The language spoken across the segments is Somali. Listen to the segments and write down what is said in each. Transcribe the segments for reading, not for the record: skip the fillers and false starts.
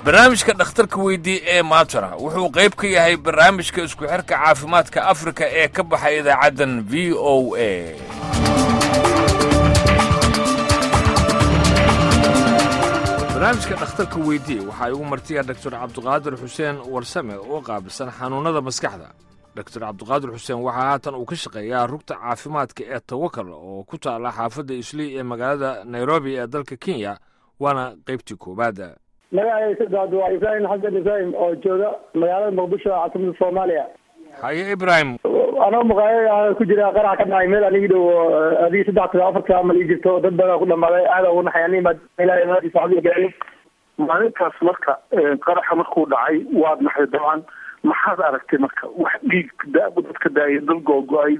barnaamijka dhakhtarka weydii ee maatara wuxuu qayb ka yahay barnaamijka isku xirka caafimaadka Afrika ee ka baxay idaacaddan VOA. barnaamijka dhakhtarka weydii waxaa ugu martiya Dr. Cabdiqaadir Xuseen Warsame oo qaabilsan xanuunada maskaxda. Dr. Cabdiqaadir Xuseen waxa haatan uu ka shaqeeyaa rugta caafimaadka ee Tawakal oo ku taala xaafadda Islii ee magaalada Nairobi ee dalka Kenya waana qaybtii koobaad. magacayga saddex waa Ibrahim Xasan Ibrahim oo jooga magaalada Muqdisho caasimada Soomaaliya. haye Ibrahim anoo maqaayad ku jira qarax ka dhacay meel aniga dhow adii 3-4 ama la jirto dad badan ku dhamaaday aad ugu naxayeen ma ilaahay ma saacadii galay maalintaas marka qaraxa markuu dhacay waad naxay dabcan maxaad aragtay marka wax dhiig dadka daayay dal googo'ay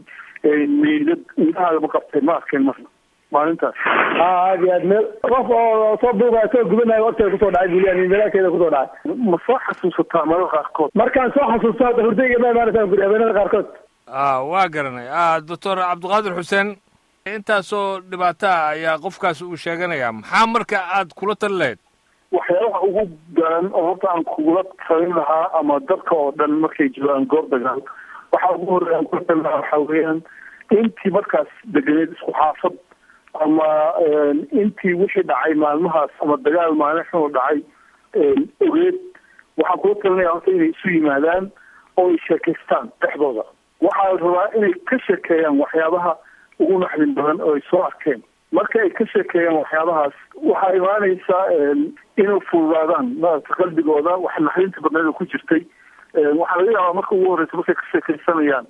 meelad intaada ma qabtay ma arkeen marka maalintaas aad iyo aad meel qof oo soo duubay soo gubanayo waqtiga kusoo dhacay buliyan meelakeeda kusoo dhacay ma soo xasuusataa mararka qaarkood markaan soo xasuusto hurdayga ma imaanaysaa guryaha qaarkood waa garanay Dr. Cabdiqaadir Xuseen intaasoo dhibaato ayaa qofkaas uu sheeganaya maxaa marka aad kula talleed waxyaalaha ugu daran oo horta aan kugula talin lahaa ama dadka oo dhan markay joogaan goob dagaal waxaa ugu horreeya aan kula talin lahaa waxaa weeyaan intii markaas deganeed isku xaafad ama intii wixii dhacay maalmahaas ama dagaal maalin xun oo dhacay ogeed waxaan kula talinaya horta inay isu yimaadaan oo ay sheekaystaan dhexdooda waxaa rabaa inay ka sheekeeyaan waxyaabaha ugu naxdin badan oo ay soo arkeen marka ay ka sheekeeyaan waxyaabahaas waxaa imaanaysaa inay fududaadaan maaragta qalbigooda wax naxdinta badneeda ku jirtay waxaa laga yaabaa marka ugu horreysa markay ka sheekaysanayaan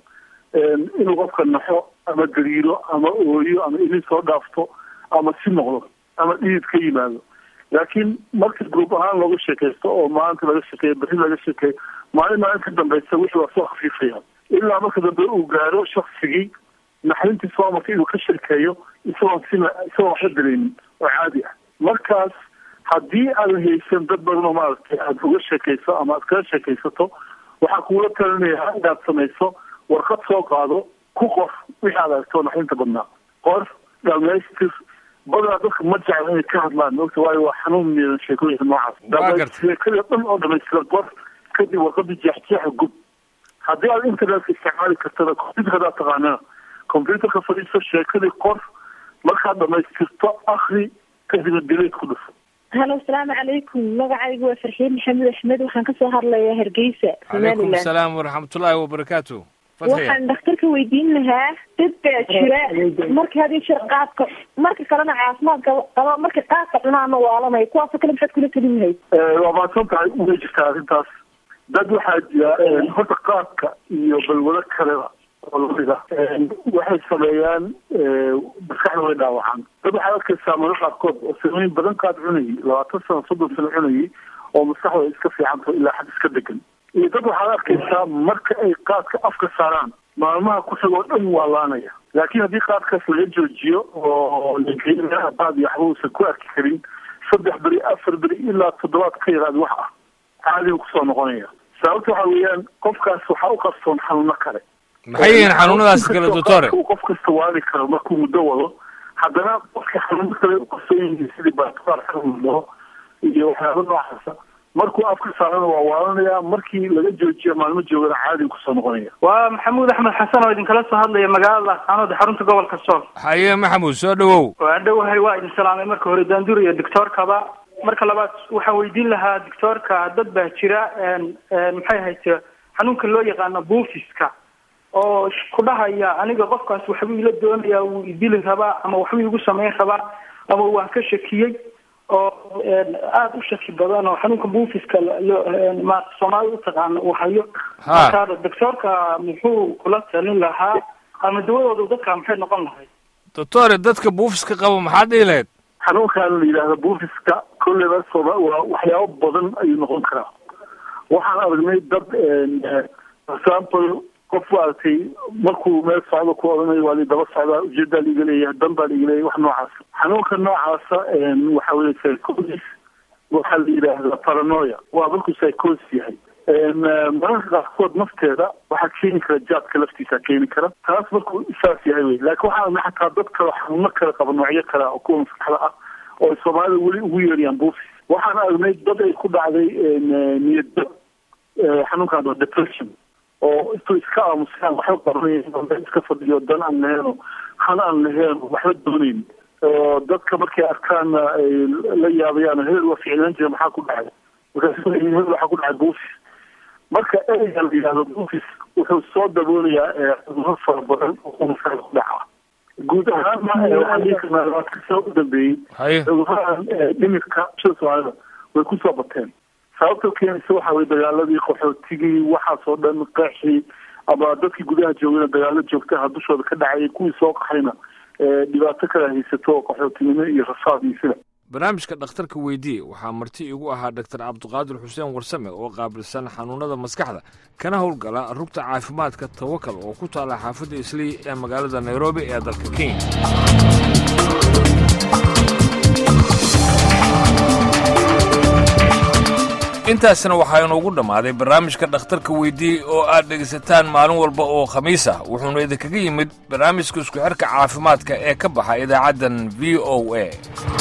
inuu qofka naxo ama gariiro ama ooyo ama ilin soo dhaafto ama si noqdo ama dhidid ka yimaado laakiin marka gruub ahaan looga sheekaysto oo maanta laga sheekeeyo berri laga sheekeeyo maalin ka dambaysa wixii waa soo khafiifayaan ilaa marka dambe uu gaaro shaksigii naxdintii soo marka inuu ka sheekeeyo isagoo waxba dareemin oo caadi ah markaas haddii aadan haysan dad badan oo maaragtay aada uga sheekayso ama aad kaga sheekaysato waxaa kugula talinayaa inaad samayso warqad soo qaado ku qof wixii aad aragto naxdinta badnaa qor dhamaystir badanaa dadka ma jecla inay ka hadlaan mogta waayo waa xanuun midan sheekooyinka noocaas sheekada dhan oo dhamaystiran qor kadib warqadii jeexjeexa gub haddii aad internetka isticmaali kartada computerka hadaad taqaanana computerka fadhiiso sheekadii qor markaad dhamaystirto akri kadibna dileed ku dhufo halo asalaamu calaykum magacaygu waa Farxiin Maxamed Axmed waxaan kasoo hadlayaa Hargeysa calaykum asalaam waraxmatullaahi wabarakaatu waxaan dhakhtarka weydiin lahaa dad baa jira marka hadii shirqaadka marka kalena caafimaad qaba marka qaadka cunaana waalamay kuwaas kale maxaad kula talin lahayd waa maadsan tahay uga jirtaa arrintaas dad waxaa jira horta qaadka iyo balwado kaleba oo lamida waxay sameeyaan maskaxda way dhaawacaan dad waxaad arkaysaa mararka qaarkood oo samooyin badan qaad cunayay 20 sano 30 sano cunayay oo maskaxda iska fiicanto ilaa xad iska degan iyo dad waxaad arkaysaa marka ay qaadka afka saaraan maalmaha ku xigoo dhan waa laanaya laakiin haddii qaadkaas laga joojiyo oo lageeyaa baad iyo waxba uusan ku arki karin 3 beri 4 beri ilaa 7 ka yaraad wax ah caadi kusoo noqonaya sababta waxaa weeyaan qofkaas waxaa u qarsoon xanuuno kale maxay yihiin xanuunadaas kale doctor qof kasta waali karo markuu muddo wado haddana qofka xanuuno kale u qarsoon yihiin sidii baakteer xanuuno iyo waxyaaba noocaasa markuu afka saarana waa waalanaya markii laga joojiyo maalmo joogana caadi kusoo noqonaya waa maxamuud axmed xasan oo idinkala soo hadlaya magaalada xanuunada xarunta gobolka Sool haye maxamuud soo dhawow waa dhawahay waa idin salaamay marka hore daandur iyo doctorkaba marka labaad waxaan weydiin lahaa doctorka dad baa jira maxay haysaa xanuunka loo yaqaan buufiska oo ku dhahaya aniga qofkaas waxbuu ila doonaya uu idili rabaa ama waxbuu igu sameyn rabaa ama waan ka shakiyay oo aad u shaki badan oo xanuunka buufiska ma Soomaali u taqaan uu hayo marka doctorka muxuu kula talin lahaa ama dawadoodu dadka maxay noqon lahayd doctor dadka buufiska qaba maxaa dhiileed xanuunkan la yiraahdo buufiska kullaba waa waxyaabo badan ayuu noqon karaa waxaan aragnay dad example qof waartay markuu meel socdo ku odhanayo waa daba socdaa ujeedaa liiga leeyahay dan baa liiga leeyahay wax noocaas xanuunka noocaasa waxa weeye psychosis waxaa la yidhaahdaa paranoia waa markuu psychosis yahay mararka qaarkood nafteeda waxaa keeni kara jaadka laftiisa keeni kara taas markuu isaas yahay wey laakiin waxaa arnay xataa dad kale xanuuno kale qaba noocyo kale oo kuwa maskaxda ah oo Soomaalida weli ugu yeerayaan buufis waxaan aragnay dad ay ku dhacday niyadda xanuunkan oo depression oo intuu iska aamusaan waxba qabanayeen iska fadhiyo dan aan laheeno hana aan laheen waxba doonayn oo dadka markay arkaanna ay la yaabayaan hebel waa ficlaan jira maxaa ku dhacay markaas hebel waxaa ku dhacay buufis marka ereyga la yidhahdo buufis wuxuu soo daboolayaa cudurro fara badan oo maskaxda ku dhaca guud ahaanna waxaan dhihi karnaa labaadkasa u dambeeyey cudurradan dhimirka sida soomaalida way kusoo bateen sababta keenaysa waxa weye dagaaladii qaxootigii waxaasoo dhan qeexii ama dadkii gudaha joogayna dagaalo joogtaha dushooda ka dhacayay kuwii soo qaxayna dhibaato kala haysato oo qaxootinimo iyo rafaad iyo sida barnaamijka dhakhtarka weydii waxaa marti igu ahaa doctor cabdiqaadir xuseen warsame oo qaabilsan xanuunada maskaxda kana howlgala rugta caafimaadka tawakal oo ku taala xaafadda islii ee magaalada nairobi ee dalka kenya intaasna waxaa inoogu dhammaaday barnaamijka dhakhtarka weydii oo aad dhegaysataan maalin walba oo khamiis ah wuxuuna idinkaga yimid barnaamijka isku xirka caafimaadka ee ka baxa idaacaddan v o a